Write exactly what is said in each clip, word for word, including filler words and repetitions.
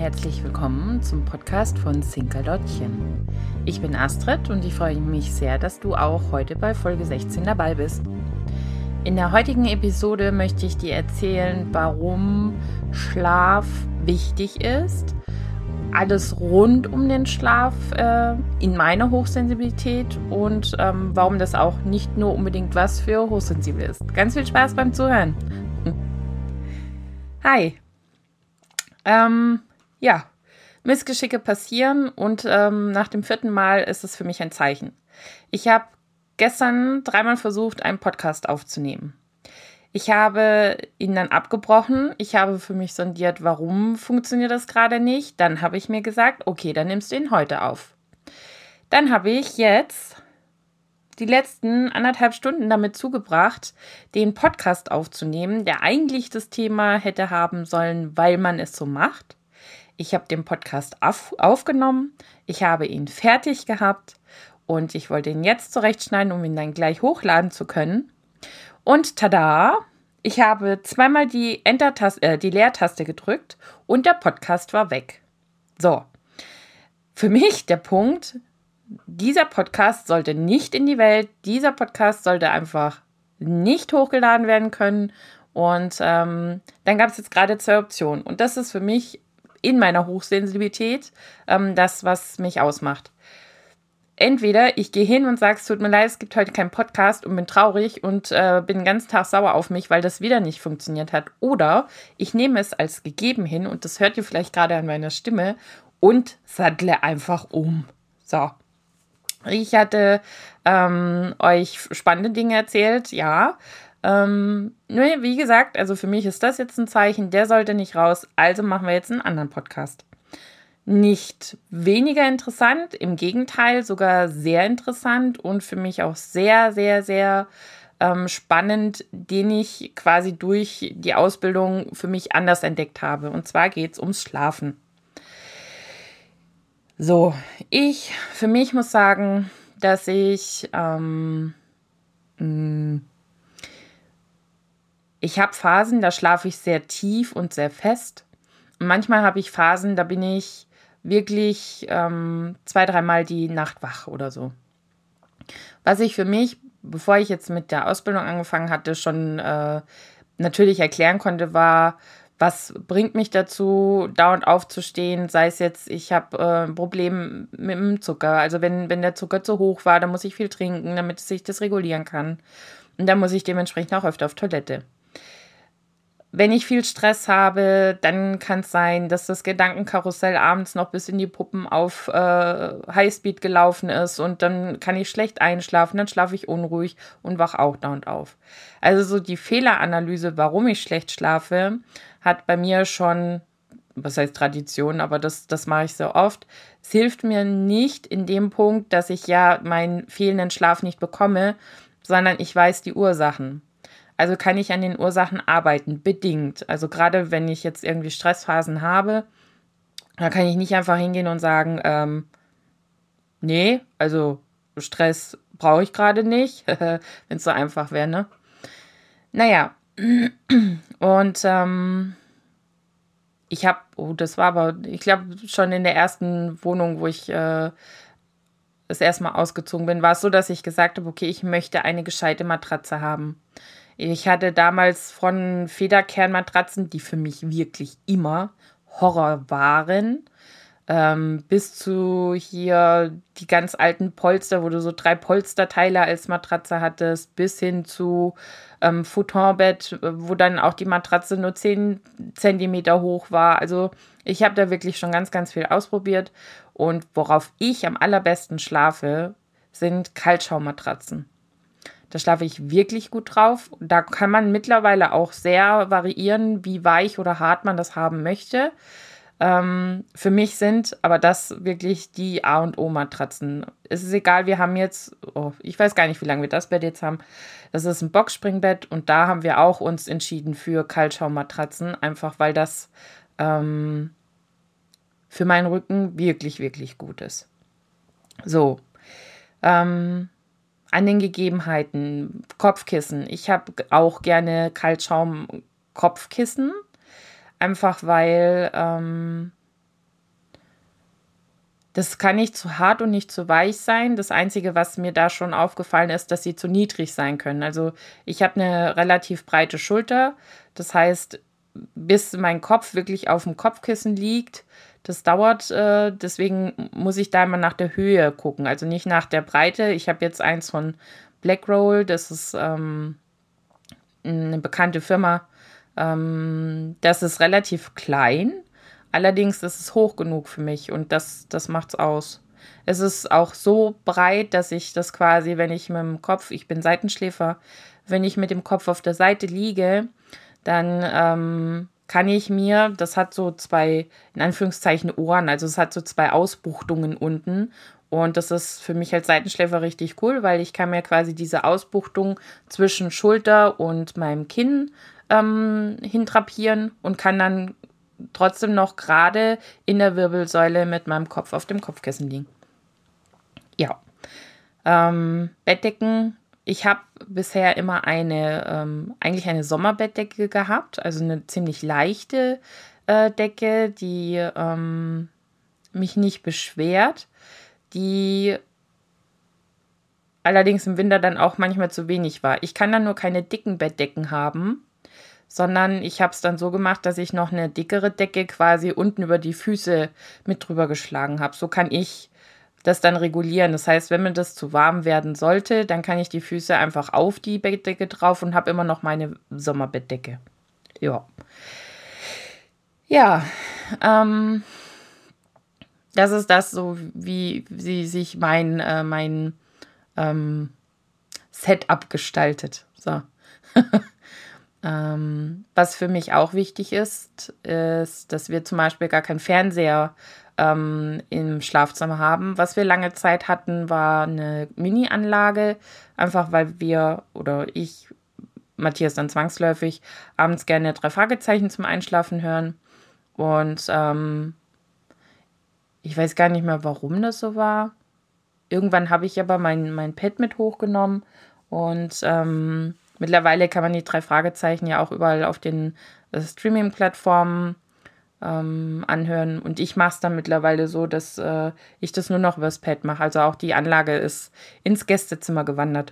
herzlich willkommen zum Podcast von Zinkerlottchen. Ich bin Astrid und ich freue mich sehr, dass du auch heute bei Folge sechzehn dabei bist. In der heutigen Episode möchte ich dir erzählen, warum Schlaf wichtig ist, alles rund um den Schlaf äh, in meiner Hochsensibilität und ähm, warum das auch nicht nur unbedingt was für Hochsensible ist. Ganz viel Spaß beim Zuhören. Hi. Ähm, ja, Missgeschicke passieren und ähm, nach dem vierten Mal ist es für mich ein Zeichen. Ich habe gestern dreimal versucht, einen Podcast aufzunehmen. Ich habe ihn dann abgebrochen. Ich habe für mich sondiert, warum funktioniert das gerade nicht. Dann habe ich mir gesagt, okay, dann nimmst du ihn heute auf. Dann habe ich jetzt die letzten anderthalb Stunden damit zugebracht, den Podcast aufzunehmen, der eigentlich das Thema hätte haben sollen, weil man es so macht. Ich habe den Podcast auf, aufgenommen, ich habe ihn fertig gehabt und ich wollte ihn jetzt zurechtschneiden, um ihn dann gleich hochladen zu können. Und tada, ich habe zweimal die Enter-Taste, äh, die Leertaste gedrückt und der Podcast war weg. So, für mich der Punkt: Dieser Podcast sollte nicht in die Welt, dieser Podcast sollte einfach nicht hochgeladen werden können. Und ähm, dann gab es jetzt gerade zwei Optionen. Und das ist für mich in meiner Hochsensibilität ähm, das, was mich ausmacht. Entweder ich gehe hin und sage, es tut mir leid, es gibt heute keinen Podcast und bin traurig und äh, bin den ganzen Tag sauer auf mich, weil das wieder nicht funktioniert hat. Oder ich nehme es als gegeben hin, und das hört ihr vielleicht gerade an meiner Stimme, und sattle einfach um. So. Ich hatte ähm, euch spannende Dinge erzählt, ja. Ähm, nur wie gesagt, also für mich ist das jetzt ein Zeichen, der sollte nicht raus, also machen wir jetzt einen anderen Podcast. Nicht weniger interessant, im Gegenteil, sogar sehr interessant und für mich auch sehr, sehr, sehr ähm, spannend, den ich quasi durch die Ausbildung für mich anders entdeckt habe. Und zwar geht es ums Schlafen. So, ich für mich muss sagen, dass ich, ähm, mh, ich habe Phasen, da schlafe ich sehr tief und sehr fest. Und manchmal habe ich Phasen, da bin ich wirklich ähm, zwei, dreimal die Nacht wach oder so. Was ich für mich, bevor ich jetzt mit der Ausbildung angefangen hatte, schon äh, natürlich erklären konnte, war: Was bringt mich dazu, dauernd aufzustehen? Sei es jetzt, ich habe äh, ein Problem mit dem Zucker. Also wenn, wenn der Zucker zu hoch war, dann muss ich viel trinken, damit sich das regulieren kann. Und dann muss ich dementsprechend auch öfter auf Toilette. Wenn ich viel Stress habe, dann kann es sein, dass das Gedankenkarussell abends noch bis in die Puppen auf äh, Highspeed gelaufen ist und dann kann ich schlecht einschlafen, dann schlafe ich unruhig und wach auch dauernd auf. Also so die Fehleranalyse, warum ich schlecht schlafe, hat bei mir schon, was heißt Tradition, aber das, das mache ich so oft. Es hilft mir nicht in dem Punkt, dass ich ja meinen fehlenden Schlaf nicht bekomme, sondern ich weiß die Ursachen. Also kann ich an den Ursachen arbeiten, bedingt. Also gerade wenn ich jetzt irgendwie Stressphasen habe, da kann ich nicht einfach hingehen und sagen, ähm, nee, also Stress brauche ich gerade nicht, wenn es so einfach wäre, ne? Naja, und ähm, ich habe, oh, das war aber, ich glaube, schon in der ersten Wohnung, wo ich äh, das erste Mal ausgezogen bin, war es so, dass ich gesagt habe, okay, ich möchte eine gescheite Matratze haben. Ich hatte damals von Federkernmatratzen, die für mich wirklich immer Horror waren, ähm, bis zu hier die ganz alten Polster, wo du so drei Polsterteile als Matratze hattest, bis hin zu ähm, Futonbett, wo dann auch die Matratze nur zehn Zentimeter hoch war. Also ich habe da wirklich schon ganz, ganz viel ausprobiert. Und worauf ich am allerbesten schlafe, sind Kaltschaummatratzen. Da schlafe ich wirklich gut drauf. Da kann man mittlerweile auch sehr variieren, wie weich oder hart man das haben möchte. Ähm, für mich sind aber das wirklich die A und O-Matratzen. Es ist egal, wir haben jetzt, oh, ich weiß gar nicht, wie lange wir das Bett jetzt haben. Das ist ein Boxspringbett und da haben wir auch uns entschieden für Kaltschaummatratzen, einfach weil das ähm, für meinen Rücken wirklich, wirklich gut ist. So, ähm, an den Gegebenheiten, Kopfkissen. Ich habe auch gerne Kaltschaum-Kopfkissen, einfach weil ähm, Das kann nicht zu hart und nicht zu weich sein. Das Einzige, was mir da schon aufgefallen ist, dass sie zu niedrig sein können. Also ich habe eine relativ breite Schulter. Das heißt, bis mein Kopf wirklich auf dem Kopfkissen liegt, das dauert. Äh, deswegen muss ich da immer nach der Höhe gucken. Also nicht nach der Breite. Ich habe jetzt eins von Blackroll. Das ist ähm, eine bekannte Firma. Ähm, das ist relativ klein. Allerdings ist es hoch genug für mich und das, das macht's aus. Es ist auch so breit, dass ich das quasi, wenn ich mit dem Kopf, ich bin Seitenschläfer, wenn ich mit dem Kopf auf der Seite liege, dann ähm, kann ich mir, das hat so zwei, in Anführungszeichen, Ohren, also es hat so zwei Ausbuchtungen unten. Und das ist für mich als Seitenschläfer richtig cool, weil ich kann mir quasi diese Ausbuchtung zwischen Schulter und meinem Kinn ähm, hintrapieren und kann dann trotzdem noch gerade in der Wirbelsäule mit meinem Kopf auf dem Kopfkissen liegen. Ja. Ähm, Bettdecken. Ich habe bisher immer eine, ähm, eigentlich eine Sommerbettdecke gehabt, also eine ziemlich leichte äh, Decke, die ähm, mich nicht beschwert, die allerdings im Winter dann auch manchmal zu wenig war. Ich kann dann nur keine dicken Bettdecken haben, sondern ich habe es dann so gemacht, dass ich noch eine dickere Decke quasi unten über die Füße mit drüber geschlagen habe. So kann ich das dann regulieren. Das heißt, wenn mir das zu warm werden sollte, dann kann ich die Füße einfach auf die Bettdecke drauf und habe immer noch meine Sommerbettdecke. Ja. Ja, ähm, das ist das so, wie, wie sich mein, äh, mein ähm, Setup gestaltet. So. Ähm, was für mich auch wichtig ist, ist, dass wir zum Beispiel gar keinen Fernseher ähm, im Schlafzimmer haben. Was wir lange Zeit hatten, war eine Mini-Anlage, einfach weil wir oder ich, Matthias dann zwangsläufig, abends gerne drei Fragezeichen zum Einschlafen hören. Und ähm, ich weiß gar nicht mehr, warum das so war. Irgendwann habe ich aber mein, mein Pad mit hochgenommen und ähm, mittlerweile kann man die drei Fragezeichen ja auch überall auf den äh, Streaming-Plattformen ähm, anhören. Und ich mache es dann mittlerweile so, dass äh, ich das nur noch übers Pad mache. Also auch die Anlage ist ins Gästezimmer gewandert.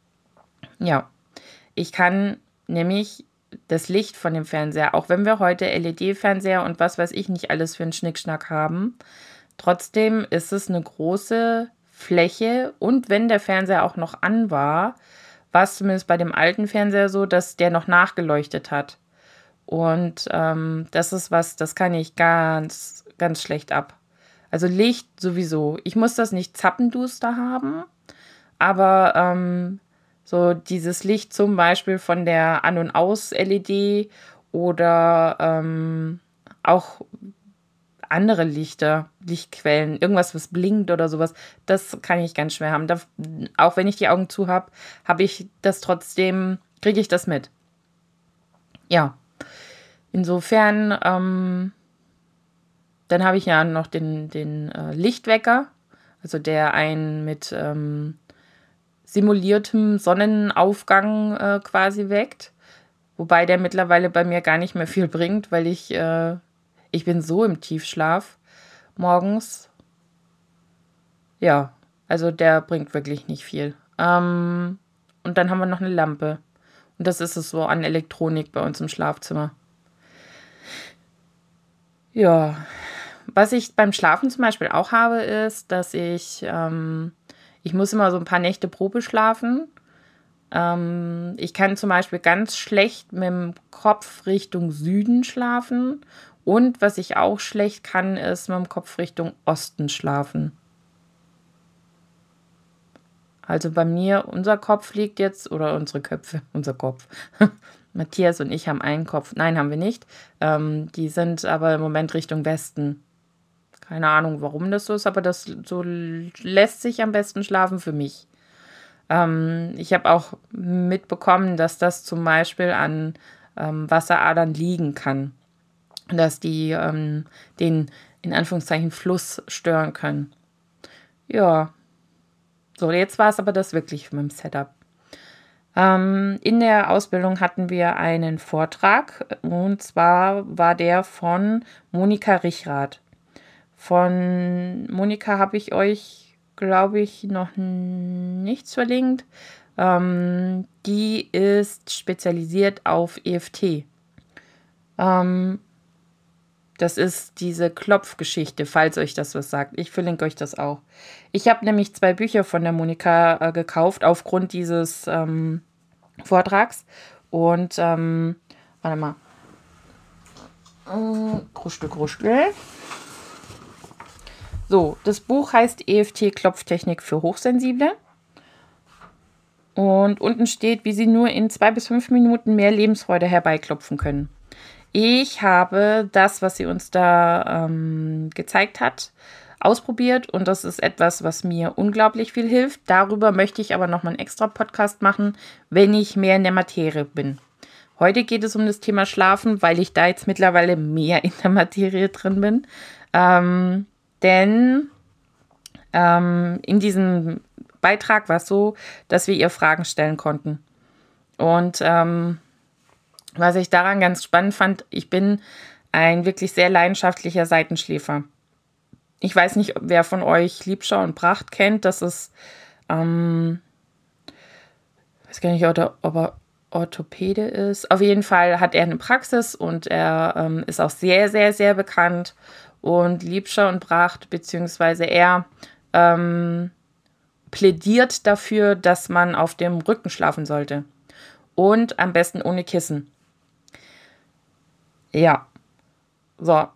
Ja, ich kann nämlich das Licht von dem Fernseher, auch wenn wir heute L E D-Fernseher und was weiß ich nicht alles für einen Schnickschnack haben, trotzdem ist es eine große Fläche. Und wenn der Fernseher auch noch an war, war es zumindest bei dem alten Fernseher so, dass der noch nachgeleuchtet hat. Und ähm, das ist was, das kann ich ganz, ganz schlecht ab. Also Licht sowieso. Ich muss das nicht zappenduster haben, aber ähm, so dieses Licht zum Beispiel von der An- und Aus-L E D oder ähm, auch andere Lichter, Lichtquellen, irgendwas, was blinkt oder sowas, das kann ich ganz schwer haben. Da, auch wenn ich die Augen zu habe, habe ich das trotzdem, kriege ich das mit. Ja, insofern, ähm, dann habe ich ja noch den, den äh, Lichtwecker, also der einen mit ähm, simuliertem Sonnenaufgang äh, quasi weckt. Wobei der mittlerweile bei mir gar nicht mehr viel bringt, weil ich, äh, ich bin so im Tiefschlaf morgens. Ja, also der bringt wirklich nicht viel. Ähm, und dann haben wir noch eine Lampe. Und das ist es so an Elektronik bei uns im Schlafzimmer. Ja, was ich beim Schlafen zum Beispiel auch habe, ist, dass ich, ähm, ich muss immer so ein paar Nächte Probe schlafen. Ähm, ich kann zum Beispiel ganz schlecht mit dem Kopf Richtung Süden schlafen. Und was ich auch schlecht kann, ist mit dem Kopf Richtung Osten schlafen. Also bei mir, unser Kopf liegt jetzt, oder unsere Köpfe, unser Kopf. Matthias und ich haben einen Kopf. Nein, haben wir nicht. Ähm, die sind aber im Moment Richtung Westen. Keine Ahnung, warum das so ist, aber das so lässt sich am besten schlafen für mich. Ähm, ich habe auch mitbekommen, dass das zum Beispiel an ähm, Wasseradern liegen kann. Dass die ähm, den, in Anführungszeichen, Fluss stören können. Ja, so, jetzt war es aber das wirklich mit dem Setup. Ähm, in der Ausbildung hatten wir einen Vortrag und zwar war der von Monika Richrath. Von Monika habe ich euch, glaube ich, noch nichts verlinkt. Ähm, die ist spezialisiert auf E F T. Ähm, das ist diese Klopfgeschichte, falls euch das was sagt. Ich verlinke euch das auch. Ich habe nämlich zwei Bücher von der Monika äh, gekauft, aufgrund dieses ähm, Vortrags. Und, ähm, warte mal. Äh, Kruschel, Kruschel. So, das Buch heißt E F T-Klopftechnik für Hochsensible. Und unten steht, wie Sie nur in zwei bis fünf Minuten mehr Lebensfreude herbeiklopfen können. Ich habe das, was sie uns da ähm, gezeigt hat, ausprobiert. Und das ist etwas, was mir unglaublich viel hilft. Darüber möchte ich aber nochmal einen extra Podcast machen, wenn ich mehr in der Materie bin. Heute geht es um das Thema Schlafen, weil ich da jetzt mittlerweile mehr in der Materie drin bin. Ähm, denn ähm, in diesem Beitrag war es so, dass wir ihr Fragen stellen konnten. Und ähm, was ich daran ganz spannend fand, ich bin ein wirklich sehr leidenschaftlicher Seitenschläfer. Ich weiß nicht, wer von euch Liebscher und Bracht kennt. Das ist, ähm, ich weiß gar nicht, ob er Orthopäde ist. Auf jeden Fall hat er eine Praxis und er ähm, ist auch sehr, sehr, sehr bekannt. Und Liebscher und Bracht, beziehungsweise er, ähm, plädiert dafür, dass man auf dem Rücken schlafen sollte. Und am besten ohne Kissen. Ja. So.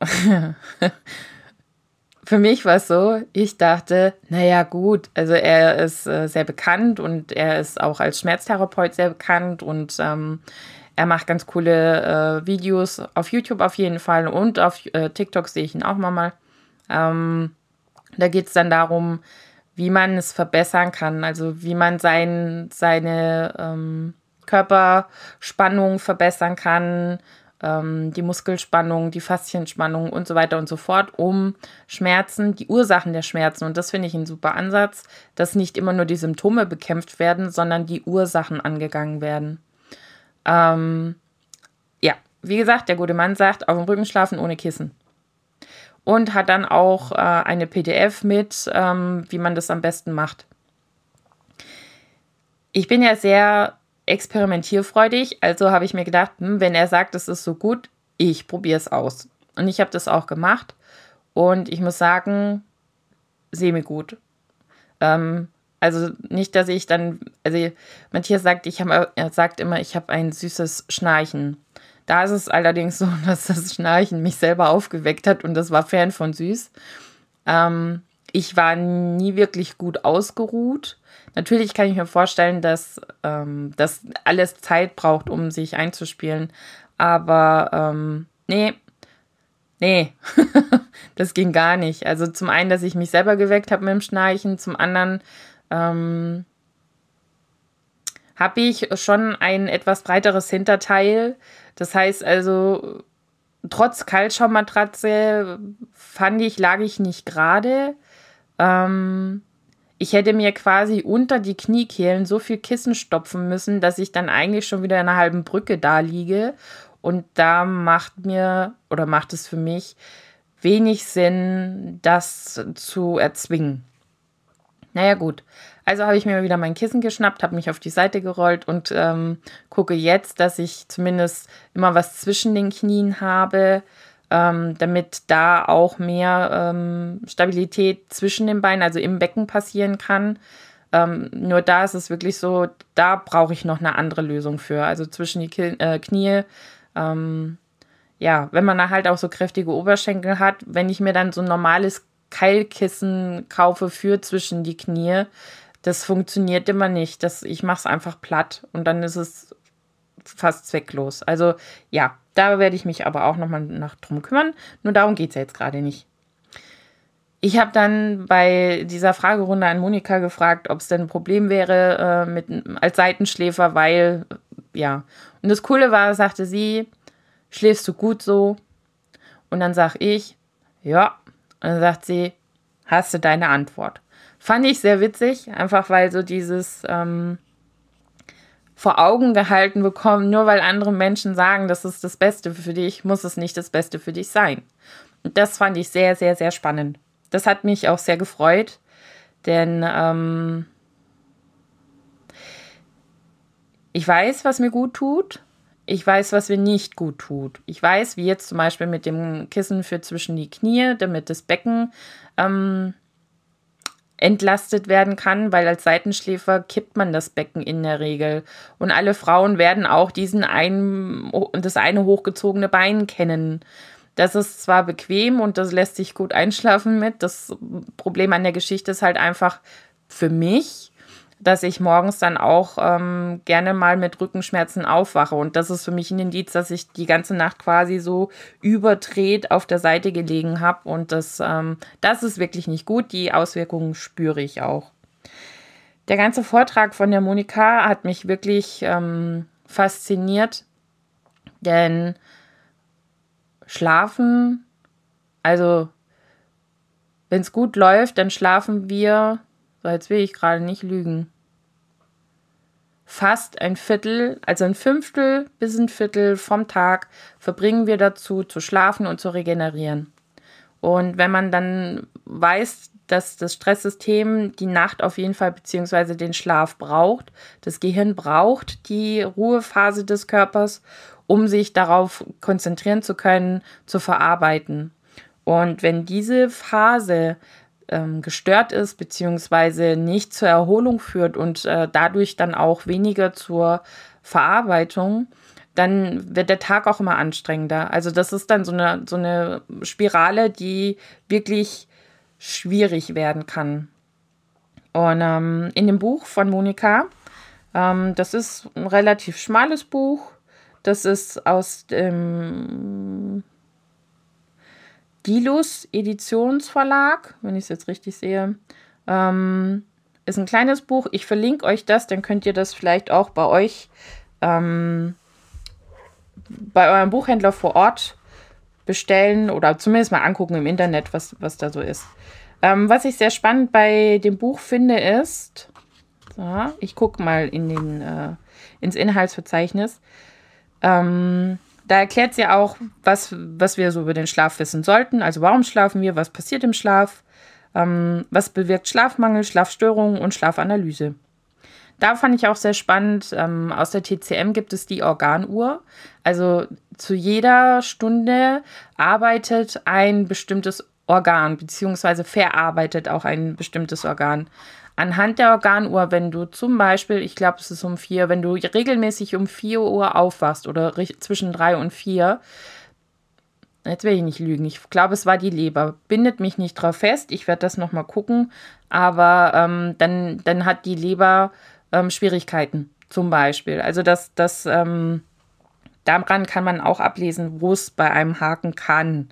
Für mich war es so, ich dachte, naja gut, also er ist äh, sehr bekannt und er ist auch als Schmerztherapeut sehr bekannt und ähm, er macht ganz coole äh, Videos auf YouTube auf jeden Fall und auf äh, TikTok sehe ich ihn auch mal. Ähm, da geht es dann darum, wie man es verbessern kann, also wie man sein, seine ähm, Körperspannung verbessern kann, ähm, die Muskelspannung, die Faszienspannung und so weiter und so fort, um Schmerzen, die Ursachen der Schmerzen, und das finde ich ein super Ansatz, dass nicht immer nur die Symptome bekämpft werden, sondern die Ursachen angegangen werden. Ähm, ja, wie gesagt, der gute Mann sagt, auf dem Rücken schlafen ohne Kissen. Und hat dann auch äh, eine P D F mit, ähm, wie man das am besten macht. Ich bin ja sehr experimentierfreudig, also habe ich mir gedacht, hm, wenn er sagt, es ist so gut, ich probiere es aus. Und ich habe das auch gemacht und ich muss sagen, semi-gut. Ähm, also nicht, dass ich dann, also Matthias sagt, ich hab, er sagt immer, ich habe ein süßes Schnarchen. Da ist es allerdings so, dass das Schnarchen mich selber aufgeweckt hat und das war fern von süß. Ähm, ich war nie wirklich gut ausgeruht. Natürlich kann ich mir vorstellen, dass ähm, das alles Zeit braucht, um sich einzuspielen. Aber ähm, nee, nee, das ging gar nicht. Also zum einen, dass ich mich selber geweckt habe mit dem Schnarchen. Zum anderen ähm, habe ich schon ein etwas breiteres Hinterteil. Das heißt also, trotz Kaltschaummatratze fand ich, lag ich nicht gerade. Ähm, ich hätte mir quasi unter die Kniekehlen so viel Kissen stopfen müssen, dass ich dann eigentlich schon wieder in einer halben Brücke da liege. Und da macht mir oder macht es für mich wenig Sinn, das zu erzwingen. Naja gut, also habe ich mir wieder mein Kissen geschnappt, habe mich auf die Seite gerollt und ähm, gucke jetzt, dass ich zumindest immer was zwischen den Knien habe, ähm, damit da auch mehr ähm, Stabilität zwischen den Beinen, also im Becken passieren kann. Ähm, nur da ist es wirklich so, da brauche ich noch eine andere Lösung für, also zwischen die Ki- äh, Knie. Ähm, ja, wenn man da halt auch so kräftige Oberschenkel hat, wenn ich mir dann so ein normales Keilkissen kaufe für zwischen die Knie, das funktioniert immer nicht. Das, ich mache es einfach platt und dann ist es fast zwecklos. Also ja, da werde ich mich aber auch nochmal nach drum kümmern. Nur darum geht es ja jetzt gerade nicht. Ich habe dann bei dieser Fragerunde an Monika gefragt, ob es denn ein Problem wäre äh, mit, als Seitenschläfer, weil, ja. Und das Coole war, sagte sie, schläfst du gut so? Und dann sage ich, ja. Und dann sagt sie, hast du deine Antwort? Fand ich sehr witzig, einfach weil so dieses ähm, vor Augen gehalten bekommen, nur weil andere Menschen sagen, das ist das Beste für dich, muss es nicht das Beste für dich sein. Das fand ich sehr, sehr, sehr spannend. Das hat mich auch sehr gefreut, denn ähm, ich weiß, was mir gut tut. Ich weiß, was mir nicht gut tut. Ich weiß, wie jetzt zum Beispiel mit dem Kissen für zwischen die Knie, damit das Becken ähm, entlastet werden kann, weil als Seitenschläfer kippt man das Becken in der Regel. Und alle Frauen werden auch diesen einen, das eine hochgezogene Bein kennen. Das ist zwar bequem und das lässt sich gut einschlafen mit. Das Problem an der Geschichte ist halt einfach für mich, dass ich morgens dann auch ähm, gerne mal mit Rückenschmerzen aufwache. Und das ist für mich ein Indiz, dass ich die ganze Nacht quasi so überdreht auf der Seite gelegen habe. Und das, ähm, das ist wirklich nicht gut. Die Auswirkungen spüre ich auch. Der ganze Vortrag von der Monika hat mich wirklich ähm, fasziniert. Denn Schlafen, also wenn es gut läuft, dann schlafen wir, so jetzt will ich gerade nicht lügen, fast ein Viertel, also ein Fünftel bis ein Viertel vom Tag verbringen wir dazu, zu schlafen und zu regenerieren. Und wenn man dann weiß, dass das Stresssystem die Nacht auf jeden Fall beziehungsweise den Schlaf braucht, das Gehirn braucht die Ruhephase des Körpers, um sich darauf konzentrieren zu können, zu verarbeiten. Und wenn diese Phase ähm, gestört ist, beziehungsweise nicht zur Erholung führt und äh, dadurch dann auch weniger zur Verarbeitung, dann wird der Tag auch immer anstrengender. Also das ist dann so eine, so eine Spirale, die wirklich schwierig werden kann. Und ähm, in dem Buch von Monika, ähm, das ist ein relativ schmales Buch, das ist aus dem Dilus Editionsverlag, wenn ich es jetzt richtig sehe. Ähm, ist ein kleines Buch. Ich verlinke euch das, dann könnt ihr das vielleicht auch bei euch, ähm, bei eurem Buchhändler vor Ort bestellen oder zumindest mal angucken im Internet, was, was da so ist. Ähm, was ich sehr spannend bei dem Buch finde, ist, so, ich gucke mal in den, äh, ins Inhaltsverzeichnis, ähm, da erklärt sie auch, was, was wir so über den Schlaf wissen sollten. Also warum schlafen wir, was passiert im Schlaf, ähm, was bewirkt Schlafmangel, Schlafstörungen und Schlafanalyse. Da fand ich auch sehr spannend, ähm, aus der T C M gibt es die Organuhr. Also zu jeder Stunde arbeitet ein bestimmtes Organ, beziehungsweise verarbeitet auch ein bestimmtes Organ. Anhand der Organuhr, wenn du zum Beispiel, ich glaube, es ist um vier, wenn du regelmäßig um vier Uhr aufwachst oder zwischen drei und vier, jetzt will ich nicht lügen, ich glaube, es war die Leber, bindet mich nicht drauf fest, ich werde das nochmal gucken, aber ähm, dann, dann hat die Leber ähm, Schwierigkeiten zum Beispiel. Also das, das ähm, daran kann man auch ablesen, wo es bei einem haken kann.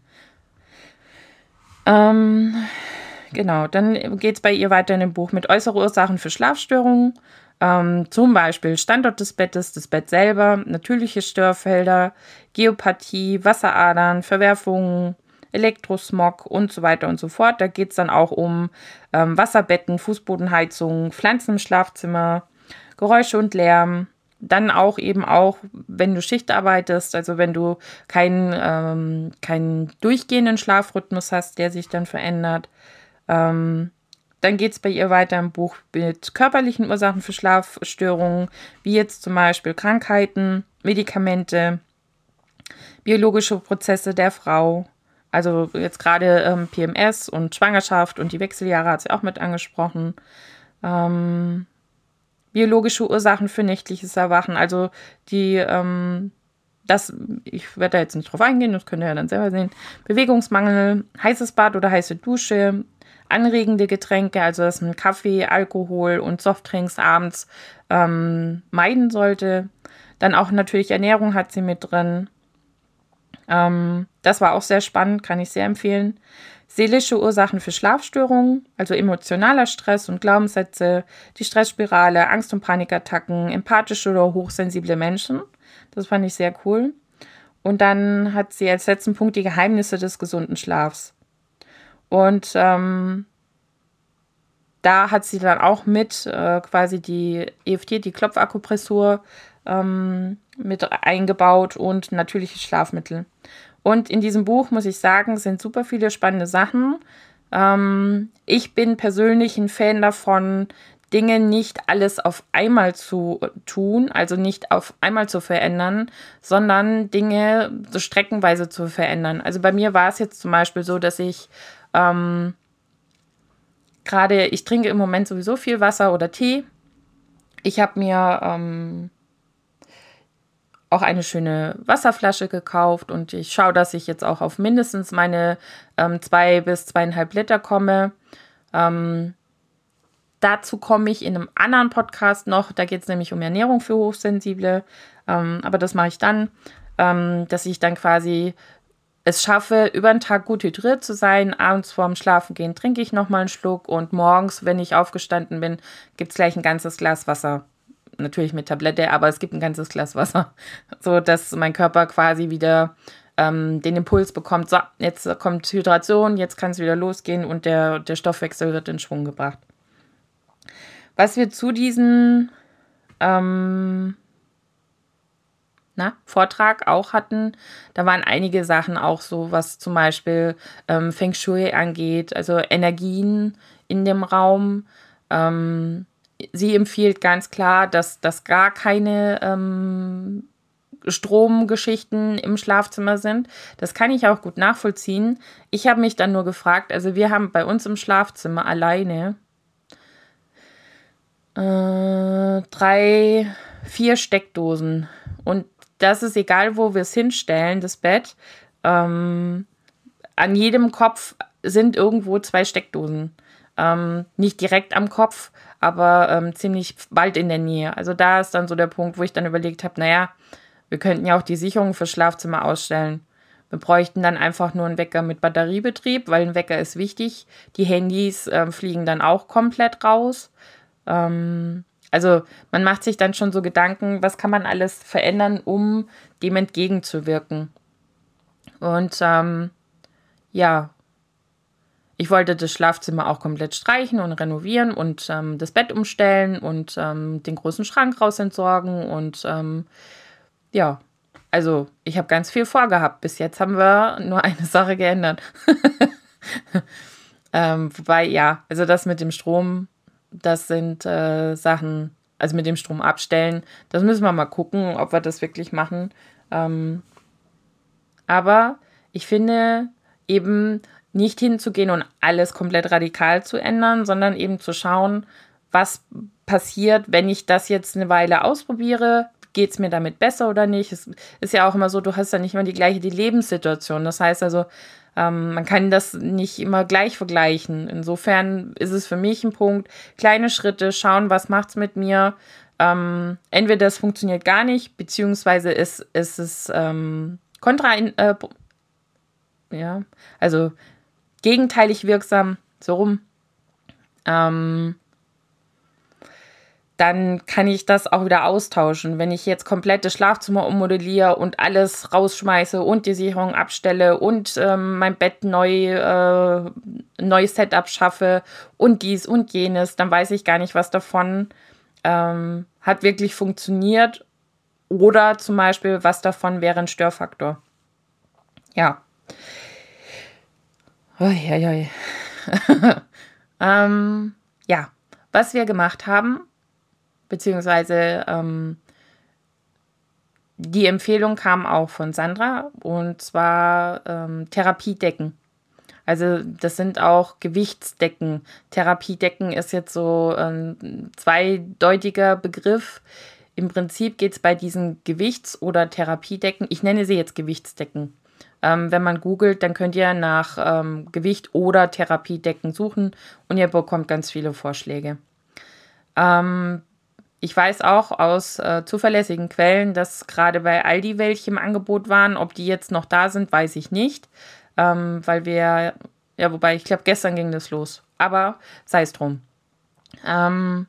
Ähm... Genau, dann geht es bei ihr weiter in dem Buch mit äußere Ursachen für Schlafstörungen, ähm, zum Beispiel Standort des Bettes, das Bett selber, natürliche Störfelder, Geopathie, Wasseradern, Verwerfungen, Elektrosmog und so weiter und so fort. Da geht es dann auch um ähm, Wasserbetten, Fußbodenheizung, Pflanzen im Schlafzimmer, Geräusche und Lärm. Dann auch eben auch, wenn du Schicht arbeitest, also wenn du keinen, ähm, keinen durchgehenden Schlafrhythmus hast, der sich dann verändert. Ähm, dann geht es bei ihr weiter im Buch mit körperlichen Ursachen für Schlafstörungen, wie jetzt zum Beispiel Krankheiten, Medikamente, biologische Prozesse der Frau. Also jetzt gerade ähm, P M S und Schwangerschaft und die Wechseljahre hat sie auch mit angesprochen. Ähm, biologische Ursachen für nächtliches Erwachen. Also die, ähm, das, ich werde da jetzt nicht drauf eingehen, das könnt ihr ja dann selber sehen. Bewegungsmangel, heißes Bad oder heiße Dusche, anregende Getränke, also dass man Kaffee, Alkohol und Softdrinks abends ähm, meiden sollte. Dann auch natürlich Ernährung hat sie mit drin. Ähm, das war auch sehr spannend, kann ich sehr empfehlen. Seelische Ursachen für Schlafstörungen, also emotionaler Stress und Glaubenssätze, die Stressspirale, Angst- und Panikattacken, empathische oder hochsensible Menschen. Das fand ich sehr cool. Und dann hat sie als letzten Punkt die Geheimnisse des gesunden Schlafs. Und ähm, da hat sie dann auch mit äh, quasi die E F T, die Klopfakupressur, ähm, mit eingebaut und natürliche Schlafmittel. Und in diesem Buch, muss ich sagen, sind super viele spannende Sachen. Ähm, ich bin persönlich ein Fan davon, Dinge nicht alles auf einmal zu tun, also nicht auf einmal zu verändern, sondern Dinge so streckenweise zu verändern. Also bei mir war es jetzt zum Beispiel so, dass ich ähm, gerade, ich trinke im Moment sowieso viel Wasser oder Tee. Ich habe mir ähm, auch eine schöne Wasserflasche gekauft und ich schaue, dass ich jetzt auch auf mindestens meine ähm, zwei bis zweieinhalb Liter komme. Ähm, Dazu komme ich in einem anderen Podcast noch. Da geht es nämlich um Ernährung für Hochsensible. Ähm, aber das mache ich dann, ähm, dass ich dann quasi es schaffe, über den Tag gut hydriert zu sein. Abends vorm Schlafengehen trinke ich nochmal einen Schluck und morgens, wenn ich aufgestanden bin, gibt es gleich ein ganzes Glas Wasser. Natürlich mit Tablette, aber es gibt ein ganzes Glas Wasser. So, dass mein Körper quasi wieder ähm, den Impuls bekommt, so, jetzt kommt Hydration, jetzt kann es wieder losgehen und der, der Stoffwechsel wird in Schwung gebracht. Was wir zu diesem ähm, na, Vortrag auch hatten, da waren einige Sachen auch so, was zum Beispiel ähm, Feng Shui angeht, also Energien in dem Raum. Ähm, sie empfiehlt ganz klar, dass, dass gar keine ähm, Stromgeschichten im Schlafzimmer sind. Das kann ich auch gut nachvollziehen. Ich habe mich dann nur gefragt, also wir haben bei uns im Schlafzimmer alleine Äh, drei, vier Steckdosen. Und das ist egal, wo wir es hinstellen, das Bett. Ähm, an jedem Kopf sind irgendwo zwei Steckdosen. Ähm, nicht direkt am Kopf, aber ähm, ziemlich bald in der Nähe. Also da ist dann so der Punkt, wo ich dann überlegt habe, naja, wir könnten ja auch die Sicherung fürs Schlafzimmer ausstellen. Wir bräuchten dann einfach nur einen Wecker mit Batteriebetrieb, weil ein Wecker ist wichtig. Die Handys äh, fliegen dann auch komplett raus. Ähm, also man macht sich dann schon so Gedanken, was kann man alles verändern, um dem entgegenzuwirken. Und ähm, ja, ich wollte das Schlafzimmer auch komplett streichen und renovieren und ähm, das Bett umstellen und ähm, den großen Schrank raus entsorgen. Und ähm, ja, also ich habe ganz viel vorgehabt. Bis jetzt haben wir nur eine Sache geändert. ähm, wobei, ja, also das mit dem Strom, das sind äh, Sachen, also mit dem Strom abstellen, das müssen wir mal gucken, ob wir das wirklich machen. Ähm, aber ich finde eben nicht hinzugehen und alles komplett radikal zu ändern, sondern eben zu schauen, was passiert, wenn ich das jetzt eine Weile ausprobiere. Geht es mir damit besser oder nicht? Es ist ja auch immer so, du hast ja nicht immer die gleiche die Lebenssituation. Das heißt also, ähm, man kann das nicht immer gleich vergleichen. Insofern ist es für mich ein Punkt, kleine Schritte, schauen, was macht es mit mir. Ähm, entweder es funktioniert gar nicht, beziehungsweise ist, ist es ähm, kontra, äh, ja, also gegenteilig wirksam, so rum. Ähm, dann kann ich das auch wieder austauschen. Wenn ich jetzt komplett das Schlafzimmer ummodelliere und alles rausschmeiße und die Sicherung abstelle und ähm, mein Bett neu, äh, neues Setup schaffe und dies und jenes, dann weiß ich gar nicht, was davon ähm, hat wirklich funktioniert oder zum Beispiel, was davon wäre ein Störfaktor. Ja. Uiuiui. ähm, ja, was wir gemacht haben, beziehungsweise ähm, die Empfehlung kam auch von Sandra und zwar ähm, Therapiedecken. Also das sind auch Gewichtsdecken. Therapiedecken ist jetzt so ein zweideutiger Begriff. Im Prinzip geht es bei diesen Gewichts- oder Therapiedecken, ich nenne sie jetzt Gewichtsdecken. Ähm, wenn man googelt, dann könnt ihr nach ähm, Gewicht oder Therapiedecken suchen und ihr bekommt ganz viele Vorschläge. Ähm, Ich weiß auch aus äh, zuverlässigen Quellen, dass gerade bei Aldi welche im Angebot waren. Ob die jetzt noch da sind, weiß ich nicht. Ähm, weil wir, ja, wobei, ich glaube, gestern ging das los. Aber sei es drum. Ähm,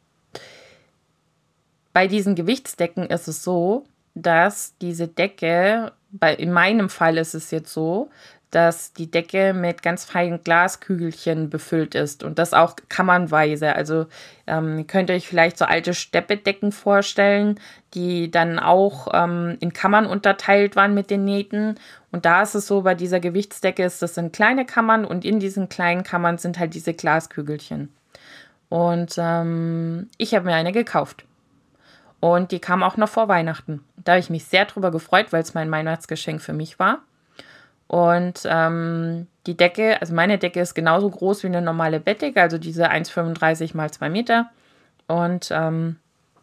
bei diesen Gewichtsdecken ist es so, dass diese Decke, bei, in meinem Fall ist es jetzt so, dass die Decke mit ganz feinen Glaskügelchen befüllt ist und das auch kammernweise. Also ähm, könnt ihr euch vielleicht so alte Steppedecken vorstellen, die dann auch ähm, in Kammern unterteilt waren mit den Nähten. Und da ist es so, bei dieser Gewichtsdecke ist das sind kleine Kammern und in diesen kleinen Kammern sind halt diese Glaskügelchen. Und ähm, ich habe mir eine gekauft. Und die kam auch noch vor Weihnachten. Da habe ich mich sehr drüber gefreut, weil es mein Weihnachtsgeschenk für mich war. Und ähm, die Decke, also meine Decke ist genauso groß wie eine normale Bettdecke, also diese eins Komma fünfunddreißig mal zwei Meter. Und ähm,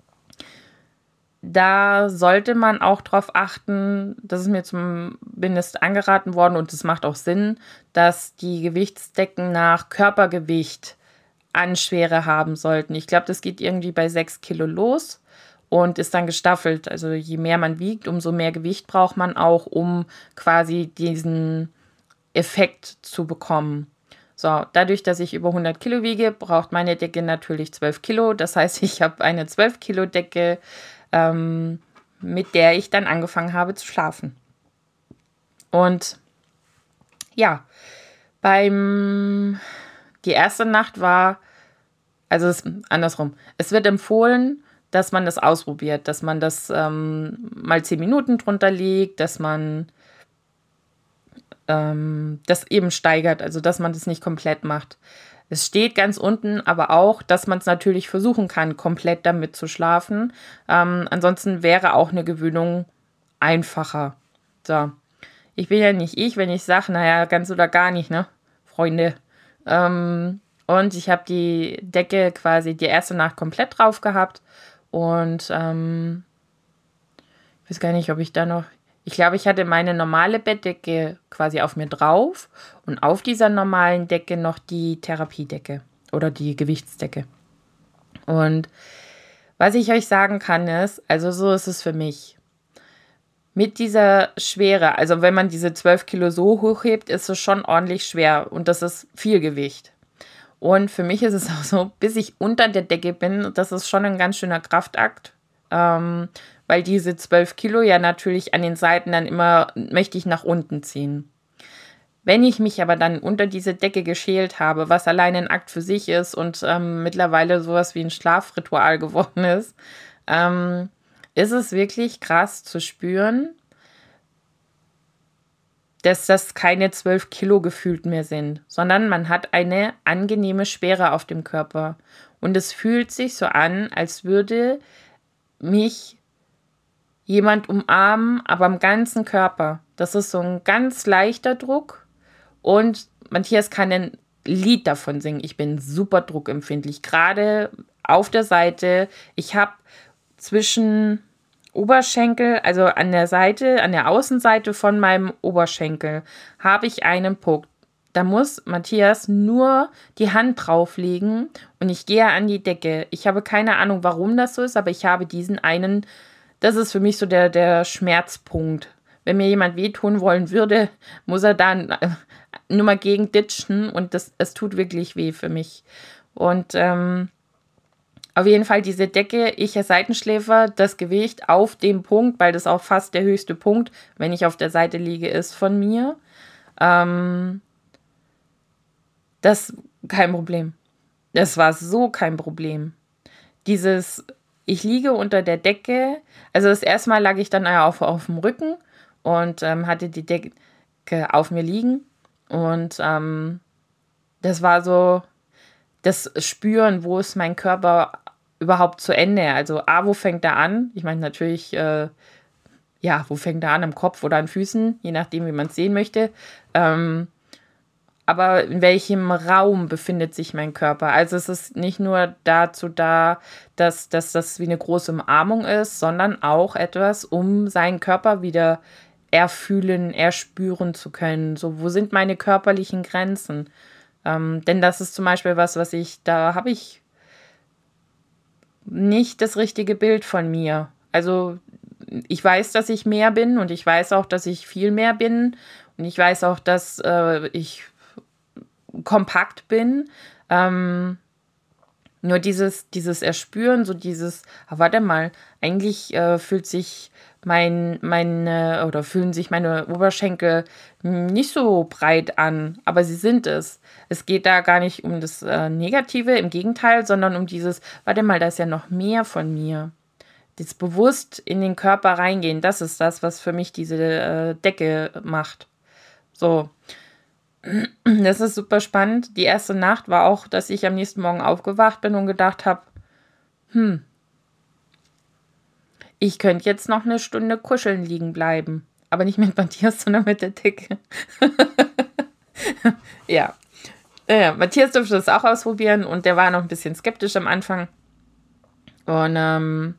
da sollte man auch darauf achten, das ist mir zumindest angeraten worden und das macht auch Sinn, dass die Gewichtsdecken nach Körpergewicht an Schwere haben sollten. Ich glaube, das geht irgendwie bei sechs Kilo los und ist dann gestaffelt. Also je mehr man wiegt, umso mehr Gewicht braucht man auch, um quasi diesen Effekt zu bekommen. So, dadurch, dass ich über hundert Kilo wiege, braucht meine Decke natürlich zwölf Kilo. Das heißt, ich habe eine zwölf Kilo Decke, ähm, mit der ich dann angefangen habe zu schlafen. Und ja, beim die erste Nacht war, also es, andersrum, es wird empfohlen, dass man das ausprobiert, dass man das ähm, mal zehn Minuten drunter legt, dass man ähm, das eben steigert, also dass man das nicht komplett macht. Es steht ganz unten, aber auch, dass man es natürlich versuchen kann, komplett damit zu schlafen. Ähm, ansonsten wäre auch eine Gewöhnung einfacher. So, ich bin ja nicht ich, wenn ich sage, naja, ganz oder gar nicht, ne, Freunde. Ähm, und ich habe die Decke quasi die erste Nacht komplett drauf gehabt. Und ähm, ich weiß gar nicht, ob ich da noch... Ich glaube, ich hatte meine normale Bettdecke quasi auf mir drauf und auf dieser normalen Decke noch die Therapiedecke oder die Gewichtsdecke. Und was ich euch sagen kann ist, also so ist es für mich. Mit dieser Schwere, also wenn man diese zwölf Kilo so hochhebt, ist es schon ordentlich schwer und das ist viel Gewicht. Und für mich ist es auch so, bis ich unter der Decke bin, das ist schon ein ganz schöner Kraftakt, ähm, weil diese zwölf Kilo ja natürlich an den Seiten dann immer mächtig nach unten ziehen. Wenn ich mich aber dann unter diese Decke geschält habe, was alleine ein Akt für sich ist und ähm, mittlerweile sowas wie ein Schlafritual geworden ist, ähm, ist es wirklich krass zu spüren, dass das keine zwölf Kilo gefühlt mehr sind, sondern man hat eine angenehme Schwere auf dem Körper. Und es fühlt sich so an, als würde mich jemand umarmen, aber am ganzen Körper. Das ist so ein ganz leichter Druck und Matthias kann ein Lied davon singen. Ich bin super druckempfindlich, gerade auf der Seite. Ich habe zwischen Oberschenkel, also an der Seite, an der Außenseite von meinem Oberschenkel, habe ich einen Punkt. Da muss Matthias nur die Hand drauflegen und ich gehe an die Decke. Ich habe keine Ahnung, warum das so ist, aber ich habe diesen einen, das ist für mich so der, der Schmerzpunkt. Wenn mir jemand wehtun wollen würde, muss er dann nur mal gegen ditchen und das, es tut wirklich weh für mich. Und ähm, auf jeden Fall diese Decke, ich als Seitenschläfer, das Gewicht auf dem Punkt, weil das auch fast der höchste Punkt, wenn ich auf der Seite liege, ist von mir. Ähm, das kein Problem. Das war so kein Problem. Dieses, ich liege unter der Decke, also das erste Mal lag ich dann auf, auf dem Rücken und ähm, hatte die Decke auf mir liegen und ähm, das war so das Spüren, wo ist mein Körper überhaupt zu Ende. Also A, wo fängt er an? Ich meine natürlich, äh, ja, wo fängt er an? Am Kopf oder an Füßen, je nachdem, wie man es sehen möchte. Ähm, aber in welchem Raum befindet sich mein Körper? Also es ist nicht nur dazu da, dass, dass das wie eine große Umarmung ist, sondern auch etwas, um seinen Körper wieder erfühlen, erspüren zu können. So, wo sind meine körperlichen Grenzen? Ähm, denn das ist zum Beispiel was, was ich, da habe ich nicht das richtige Bild von mir. Also ich weiß, dass ich mehr bin und ich weiß auch, dass ich viel mehr bin und ich weiß auch, dass äh, ich kompakt bin. Ähm, nur dieses, dieses Erspüren, so dieses, ah, warte mal, eigentlich äh, fühlt sich mein, meine, oder fühlen sich meine Oberschenkel nicht so breit an, aber sie sind es. Es geht da gar nicht um das äh, Negative, im Gegenteil, sondern um dieses, warte mal, da ist ja noch mehr von mir. Das bewusst in den Körper reingehen, das ist das, was für mich diese äh, Decke macht. So, das ist super spannend. Die erste Nacht war auch, dass ich am nächsten Morgen aufgewacht bin und gedacht habe, hm, ich könnte jetzt noch eine Stunde kuscheln liegen bleiben. Aber nicht mit Matthias, sondern mit der Decke. Ja. ja. Matthias durfte das auch ausprobieren und der war noch ein bisschen skeptisch am Anfang. Und ähm,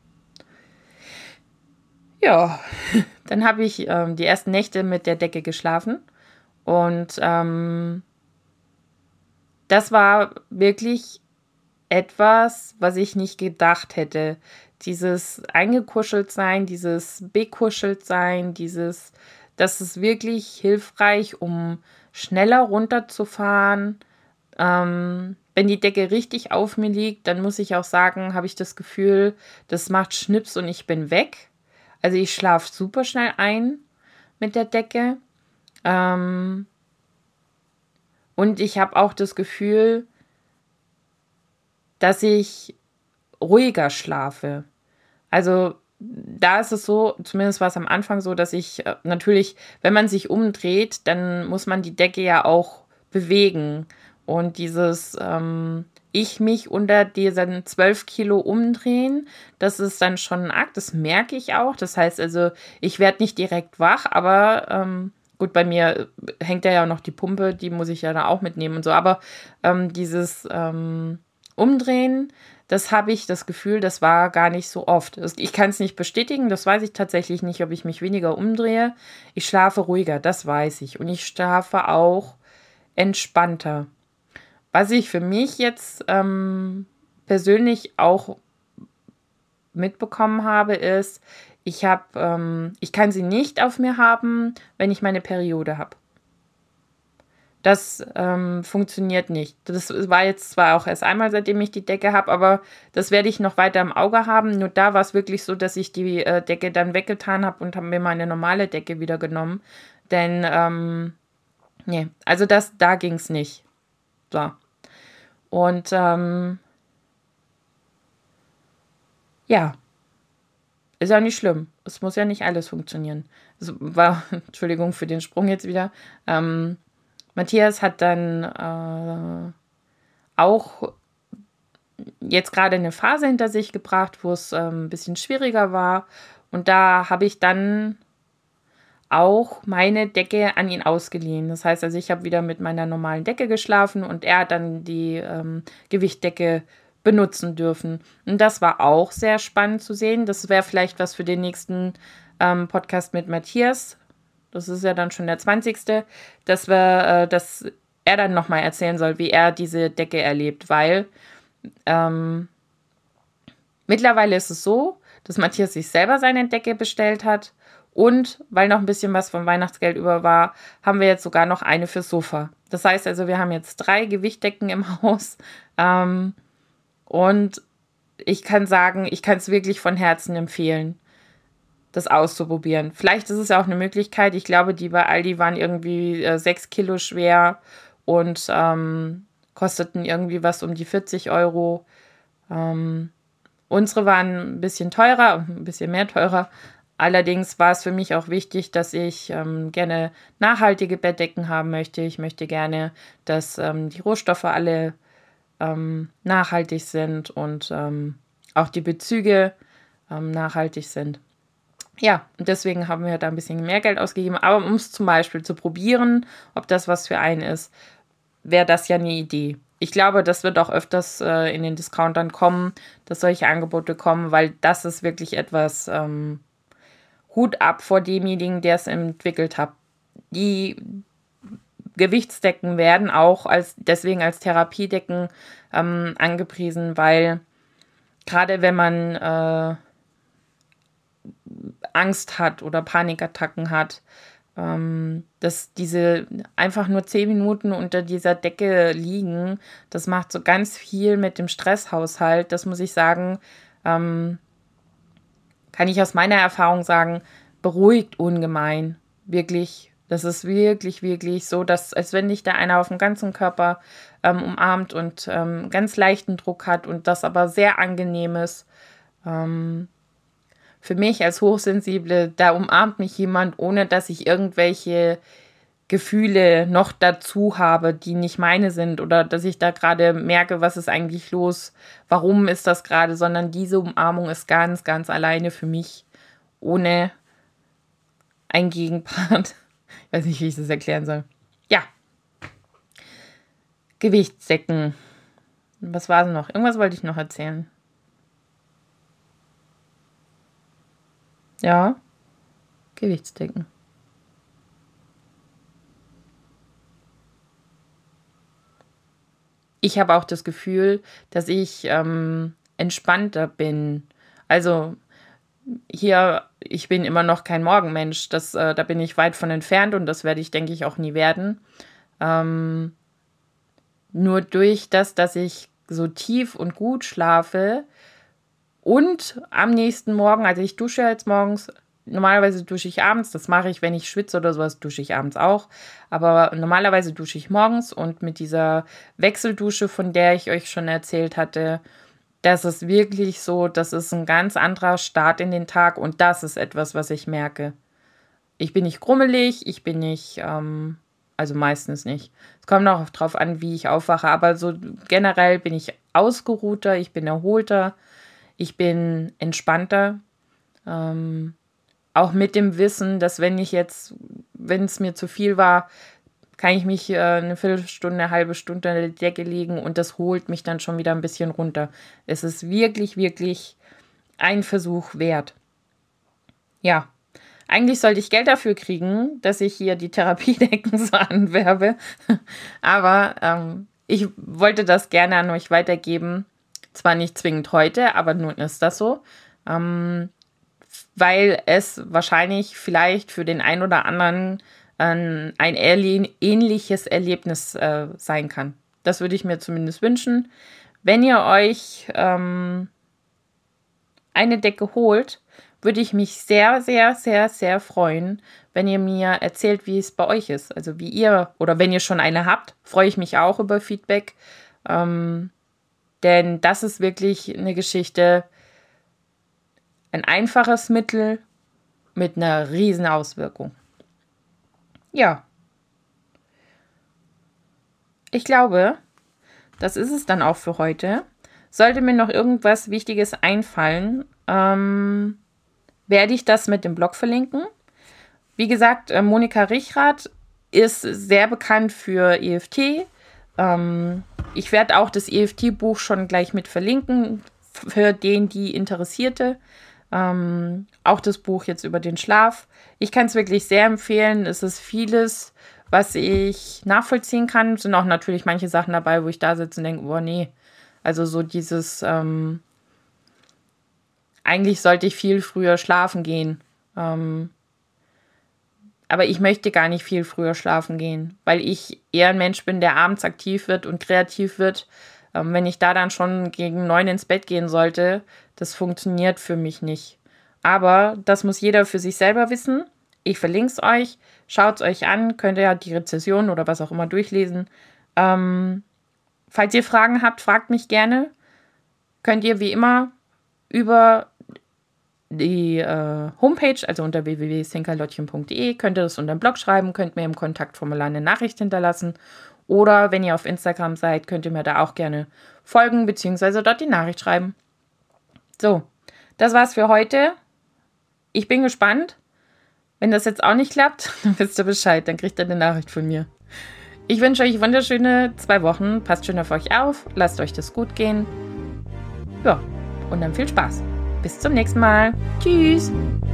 ja, dann habe ich ähm, die ersten Nächte mit der Decke geschlafen. Und ähm, das war wirklich etwas, was ich nicht gedacht hätte. Dieses eingekuschelt sein, dieses bekuschelt sein, dieses, das ist wirklich hilfreich, um schneller runterzufahren. Ähm, wenn die Decke richtig auf mir liegt, dann muss ich auch sagen, habe ich das Gefühl, das macht Schnips und ich bin weg. Also ich schlafe super schnell ein mit der Decke. Ähm, und ich habe auch das Gefühl, dass ich ruhiger schlafe. Also da ist es so, zumindest war es am Anfang so, dass ich äh, natürlich, wenn man sich umdreht, dann muss man die Decke ja auch bewegen. Und dieses ähm, ich mich unter diesen zwölf Kilo umdrehen, das ist dann schon ein Akt, das merke ich auch. Das heißt also, ich werde nicht direkt wach, aber ähm, gut, bei mir hängt ja noch die Pumpe, die muss ich ja da auch mitnehmen und so. Aber ähm, dieses ähm, Umdrehen, das habe ich das Gefühl, das war gar nicht so oft. Ich kann es nicht bestätigen, das weiß ich tatsächlich nicht, ob ich mich weniger umdrehe. Ich schlafe ruhiger, das weiß ich. Und ich schlafe auch entspannter. Was ich für mich jetzt ähm, persönlich auch mitbekommen habe, ist, ich habe, ähm, ich kann sie nicht auf mir haben, wenn ich meine Periode habe. Das ähm, funktioniert nicht. Das war jetzt zwar auch erst einmal, seitdem ich die Decke habe, aber das werde ich noch weiter im Auge haben. Nur da war es wirklich so, dass ich die äh, Decke dann weggetan habe und habe mir meine normale Decke wieder genommen. Denn, ähm, nee, also das, da ging es nicht. So. Und, ähm, ja, ist ja nicht schlimm. Es muss ja nicht alles funktionieren. Also war, Entschuldigung für den Sprung jetzt wieder, ähm, Matthias hat dann äh, auch jetzt gerade eine Phase hinter sich gebracht, wo es ähm, ein bisschen schwieriger war. Und da habe ich dann auch meine Decke an ihn ausgeliehen. Das heißt also, ich habe wieder mit meiner normalen Decke geschlafen und er hat dann die ähm, Gewichtdecke benutzen dürfen. Und das war auch sehr spannend zu sehen. Das wäre vielleicht was für den nächsten ähm, Podcast mit Matthias. Das ist ja dann schon der zwanzigste dass wir, äh, dass er dann nochmal erzählen soll, wie er diese Decke erlebt, weil ähm, mittlerweile ist es so, dass Matthias sich selber seine Decke bestellt hat und weil noch ein bisschen was vom Weihnachtsgeld über war, haben wir jetzt sogar noch eine fürs Sofa. Das heißt also, wir haben jetzt drei Gewichtdecken im Haus ähm, und ich kann sagen, ich kann es wirklich von Herzen empfehlen, das auszuprobieren. Vielleicht ist es ja auch eine Möglichkeit. Ich glaube, die bei Aldi waren irgendwie äh, sechs Kilo schwer und ähm, kosteten irgendwie was um die vierzig Euro. Ähm, unsere waren ein bisschen teurer, ein bisschen mehr teurer. Allerdings war es für mich auch wichtig, dass ich ähm, gerne nachhaltige Bettdecken haben möchte. Ich möchte gerne, dass ähm, die Rohstoffe alle ähm, nachhaltig sind und ähm, auch die Bezüge ähm, nachhaltig sind. Ja, und deswegen haben wir da ein bisschen mehr Geld ausgegeben. Aber um es zum Beispiel zu probieren, ob das was für einen ist, wäre das ja eine Idee. Ich glaube, das wird auch öfters äh, in den Discountern kommen, dass solche Angebote kommen, weil das ist wirklich etwas ähm, Hut ab vor demjenigen, der es entwickelt hat. Die Gewichtsdecken werden auch als deswegen als Therapiedecken ähm, angepriesen, weil gerade wenn man äh, Angst hat oder Panikattacken hat, ähm, dass diese einfach nur zehn Minuten unter dieser Decke liegen, das macht so ganz viel mit dem Stresshaushalt. Das muss ich sagen, ähm, kann ich aus meiner Erfahrung sagen, beruhigt ungemein. Wirklich, das ist wirklich, wirklich so, dass, als wenn dich da einer auf dem ganzen Körper ähm, umarmt und ähm, ganz leichten Druck hat und das aber sehr angenehm ist. Ähm, für mich als Hochsensible, da umarmt mich jemand, ohne dass ich irgendwelche Gefühle noch dazu habe, die nicht meine sind oder dass ich da gerade merke, was ist eigentlich los, warum ist das gerade, sondern diese Umarmung ist ganz, ganz alleine für mich, ohne ein Gegenpart. Ich weiß nicht, wie ich das erklären soll. Ja. Gewichtsdecken. Was war es noch? Irgendwas wollte ich noch erzählen. Ja. Gewichtsdecken. Ich habe auch das Gefühl, dass ich ähm, entspannter bin. Also hier, ich bin immer noch kein Morgenmensch. Das, äh, da bin ich weit von entfernt und das werde ich, denke ich, auch nie werden. Ähm, nur durch das, dass ich so tief und gut schlafe und am nächsten Morgen, also ich dusche jetzt morgens, normalerweise dusche ich abends, das mache ich, wenn ich schwitze oder sowas, dusche ich abends auch. Aber normalerweise dusche ich morgens und mit dieser Wechseldusche, von der ich euch schon erzählt hatte, das ist wirklich so, das ist ein ganz anderer Start in den Tag und das ist etwas, was ich merke. Ich bin nicht grummelig, ich bin nicht, ähm, also meistens nicht. Es kommt auch drauf an, wie ich aufwache, aber so generell bin ich ausgeruhter, ich bin erholter, ich bin entspannter. Ähm, auch mit dem Wissen, dass wenn ich jetzt, wenn es mir zu viel war, kann ich mich äh, eine Viertelstunde, eine halbe Stunde in der Decke legen und das holt mich dann schon wieder ein bisschen runter. Es ist wirklich, wirklich ein Versuch wert. Ja, eigentlich sollte ich Geld dafür kriegen, dass ich hier die Therapiedecken so anwerbe. Aber ähm, ich wollte das gerne an euch weitergeben. Zwar nicht zwingend heute, aber nun ist das so. Ähm, weil es wahrscheinlich vielleicht für den einen oder anderen ein, ein ähnliches Erlebnis äh, sein kann. Das würde ich mir zumindest wünschen. Wenn ihr euch ähm, eine Decke holt, würde ich mich sehr, sehr, sehr, sehr freuen, wenn ihr mir erzählt, wie es bei euch ist. Also wie ihr, oder wenn ihr schon eine habt, freue ich mich auch über Feedback. Ähm, denn das ist wirklich eine Geschichte, ein einfaches Mittel mit einer riesen Auswirkung. Ja. Ich glaube, das ist es dann auch für heute. Sollte mir noch irgendwas Wichtiges einfallen, ähm, werde ich das mit dem Blog verlinken. Wie gesagt, äh, Monika Richrath ist sehr bekannt für E F T. Ähm, ich werde auch das E F T-Buch schon gleich mit verlinken, für den, die Interessierte. Ähm, auch das Buch jetzt über den Schlaf. Ich kann es wirklich sehr empfehlen. Es ist vieles, was ich nachvollziehen kann. Es sind auch natürlich manche Sachen dabei, wo ich da sitze und denke, oh nee. Also so dieses, ähm, eigentlich sollte ich viel früher schlafen gehen. Ähm, aber ich möchte gar nicht viel früher schlafen gehen, weil ich eher ein Mensch bin, der abends aktiv wird und kreativ wird. Ähm, wenn ich da dann schon gegen neun ins Bett gehen sollte, das funktioniert für mich nicht. Aber das muss jeder für sich selber wissen. Ich verlinke es euch. Schaut es euch an. Könnt ihr ja die Rezession oder was auch immer durchlesen. Ähm, falls ihr Fragen habt, fragt mich gerne. Könnt ihr wie immer über die äh, Homepage, also unter w w w punkt sinkerlottchen punkt d e, könnt ihr das unter den Blog schreiben, könnt mir im Kontaktformular eine Nachricht hinterlassen. Oder wenn ihr auf Instagram seid, könnt ihr mir da auch gerne folgen, beziehungsweise dort die Nachricht schreiben. So, das war's für heute. Ich bin gespannt. Wenn das jetzt auch nicht klappt, dann wisst ihr Bescheid, dann kriegt ihr eine Nachricht von mir. Ich wünsche euch wunderschöne zwei Wochen. Passt schön auf euch auf, lasst euch das gut gehen. Ja, und dann viel Spaß. Bis zum nächsten Mal. Tschüss.